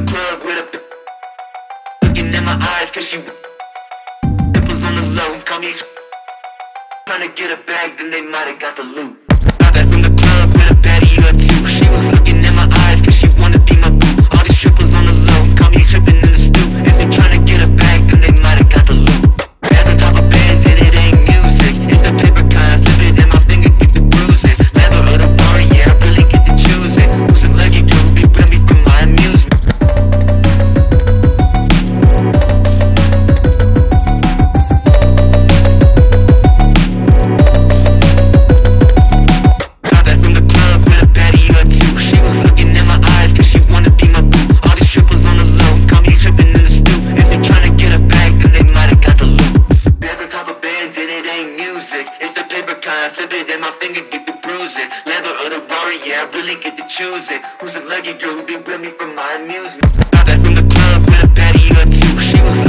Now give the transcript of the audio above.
club with a looking in my eyes, cause she nipples on the low, call me trying to get a bag, then they might've got the loot. Got back from the club with a baddie or two. She was looking in my eyes, cause she wanna be my boo. All these strippers on the low, call me tripping in the stoop. If they trying to get a bag, then they might've got the loot. At the top of bands and it ain't music, it's the paper kind, flip it and my finger get the bruising. Leather or the bar, yeah, I really get to choose it. Who's a lucky girl who be with me for my amusement? Got back from the club with a baddie or two. She was looking in my eyes, cause she wanna be my boo. All these strippers on the low, call me tripping in the stoop. If they tryna get a bag, then they might've got the loot. At the top of bands and it ain't music, it's the paper kind, flip it and my finger get the bruising. Leather or the Rari, yeah, I really get to choose it. Who's a lucky girl who be with me for my amusement? Got back from the club with a baddie or two. She was